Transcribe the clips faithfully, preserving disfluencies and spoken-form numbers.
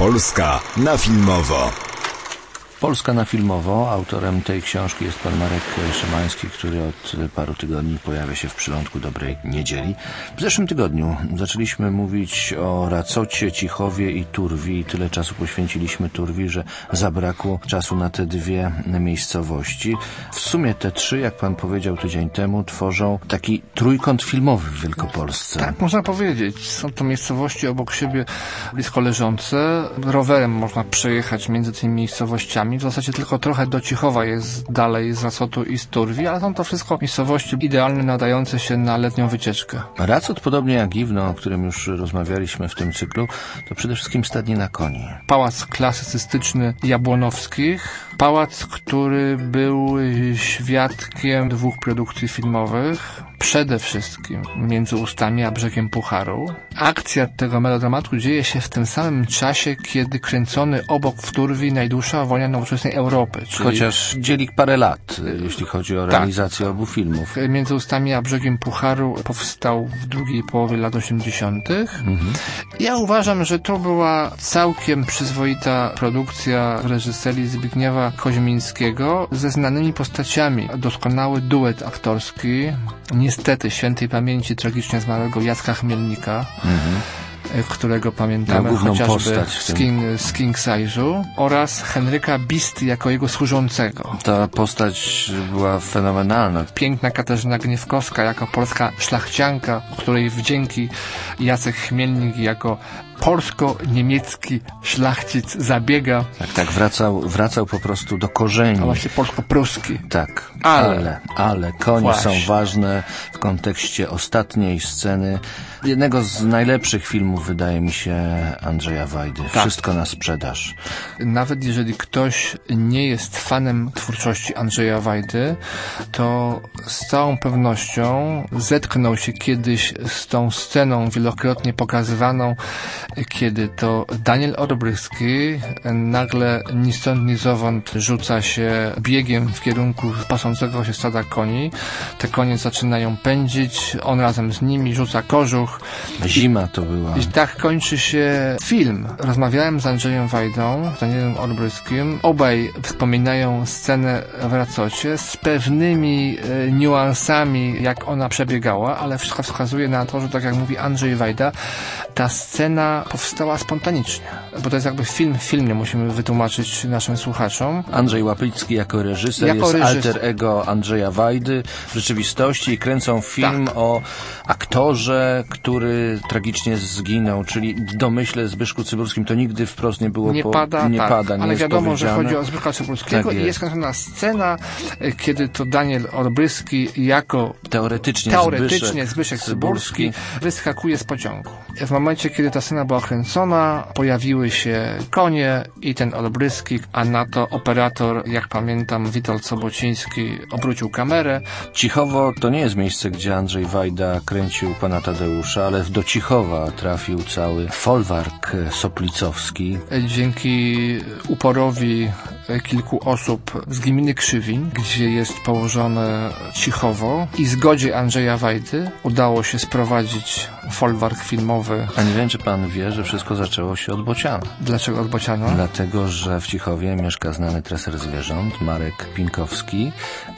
Polska na filmowo. Polska na filmowo. Autorem tej książki jest pan Marek Szymański, który od paru tygodni pojawia się w przylądku Dobrej Niedzieli. W zeszłym tygodniu zaczęliśmy mówić o Racocie, Cichowie i Turwi i tyle czasu poświęciliśmy Turwi, że zabrakło czasu na te dwie miejscowości. W sumie te trzy, jak pan powiedział tydzień temu, tworzą taki trójkąt filmowy w Wielkopolsce. Tak, można powiedzieć. Są to miejscowości obok siebie blisko leżące. Rowerem można przejechać między tymi miejscowościami. W zasadzie tylko trochę do Cichowa jest dalej z Racotu i z Turwi, ale są to wszystko miejscowości idealnie nadające się na letnią wycieczkę. Racot, podobnie jak Giwno, o którym już rozmawialiśmy w tym cyklu, to przede wszystkim stadnie na koni. Pałac klasycystyczny Jabłonowskich. Pałac, który był świadkiem dwóch produkcji filmowych. Przede wszystkim Między ustami a brzegiem Pucharu. Akcja tego melodramatu dzieje się w tym samym czasie, kiedy kręcony obok w Turwi najdłuższa wojna nowoczesnej Europy. Czyli... Chociaż dzieli parę lat, jeśli chodzi o realizację tak. obu filmów. Między ustami a brzegiem Pucharu powstał w drugiej połowie lat osiemdziesiątych. Mhm. Ja uważam, że to była całkiem przyzwoita produkcja w reżyserii Zbigniewa Koźmińskiego ze znanymi postaciami. Doskonały duet aktorski, niestety świętej pamięci tragicznie zmarłego Jacka Chmielnika, mhm. którego pamiętamy chociażby z, King, z King Size'u, oraz Henryka Bisty jako jego służącego. Ta postać była fenomenalna. Piękna Katarzyna Gniewkowska jako polska szlachcianka, której wdzięki Jacek Chmielnik jako polsko-niemiecki szlachcic zabiega. Tak, tak, wracał, wracał po prostu do korzeni. A właśnie polsko-pruski. Tak, ale, ale, ale konie właśnie są ważne w kontekście ostatniej sceny jednego z najlepszych filmów, wydaje mi się, Andrzeja Wajdy. Tak. Wszystko na sprzedaż. Nawet jeżeli ktoś nie jest fanem twórczości Andrzeja Wajdy, to z całą pewnością zetknął się kiedyś z tą sceną wielokrotnie pokazywaną, kiedy to Daniel Olbrychski nagle ni stąd ni zowąd rzuca się biegiem w kierunku pasącego się stada koni. Te konie zaczynają pędzić, on razem z nimi rzuca kożuch. Zima to była. I tak kończy się film. Rozmawiałem z Andrzejem Wajdą, z Danielem Olbryskim. Obaj wspominają scenę w Racocie z pewnymi e, niuansami, jak ona przebiegała, ale wszystko wskazuje na to, że tak jak mówi Andrzej Wajda, ta scena powstała spontanicznie. Bo to jest jakby film w filmie, musimy wytłumaczyć naszym słuchaczom. Andrzej Łapicki jako reżyser jako jest reżyser. alter ego Andrzeja Wajdy w rzeczywistości i kręcą film tak. o aktorze, który tragicznie zginął, czyli w domyśle Zbyszku Cyburskim to nigdy wprost nie było nie po, pada, nie tak, pada, nie ale jest wiadomo, powiedziane. że chodzi o Zbyszka Cyburskiego tak i jest kręcona scena, kiedy to Daniel Olbryski jako teoretycznie, teoretycznie Zbyszek, Zbyszek Cyburski, Cyburski wyskakuje z pociągu. W momencie, kiedy ta scena była kręcona, pojawiły się konie i ten Olbryski, a na to operator, jak pamiętam, Witold Sobociński obrócił kamerę. Cichowo to nie jest miejsce, gdzie Andrzej Wajda kręcił pana Tadeusza, ale do Cichowa trafił cały folwark soplicowski. Dzięki uporowi kilku osób z gminy Krzywin, gdzie jest położone Cichowo, i zgodzie Andrzeja Wajdy udało się sprowadzić folwark filmowy. A nie wiem, czy pan wie, że wszystko zaczęło się od Bociana. Dlaczego od Bociana? Dlatego, że w Cichowie mieszka znany treser zwierząt Marek Pinkowski,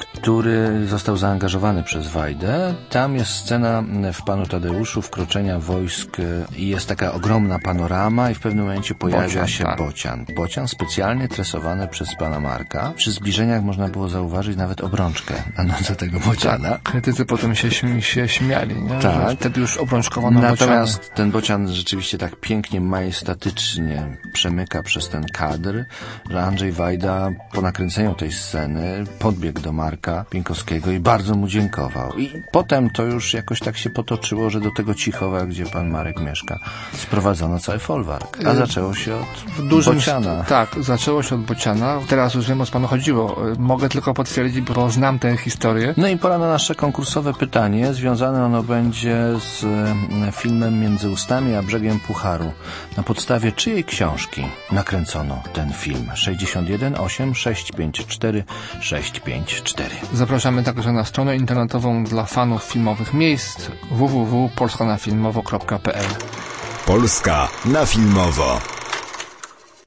który został zaangażowany przez Wajdę. Tam jest scena w Panu Tadeuszu wkroczenia wojsk i jest taka ogromna panorama i w pewnym momencie pojawia Bocian, się tak. Bocian. Bocian specjalnie tresowany przez pana Marka. Przy zbliżeniach można było zauważyć nawet obrączkę na nodze tego Bociana. Tak. Krytycy potem się, śmi- się śmiali, nie? Tak. Że wtedy już obrączkowano Natomiast Bociany. ten Bocian rzeczywiście tak pięknie, majestatycznie przemyka przez ten kadr, że Andrzej Wajda po nakręceniu tej sceny podbiegł do Marka Pinkowskiego i bardzo mu dziękował. I potem to już jakoś tak się potoczyło, że do tego Cichowa, gdzie pan Marek mieszka, sprowadzono cały folwark. A zaczęło się od dużym Bociana. Tak, zaczęło się od Bociana. Teraz już wiem, o co panu chodziło. Mogę tylko potwierdzić, bo znam tę historię. No i pora na nasze konkursowe pytanie. Związane ono będzie z filmem Między ustami a brzegiem Pucharu. Na podstawie czyjej książki nakręcono ten film? sześćdziesiąt jeden osiem sześć pięć cztery sześć pięć cztery. Zapraszamy także na stronę internetową dla fanów filmowych miejsc w w w kropka polska na filmowo kropka p l. Polska na filmowo.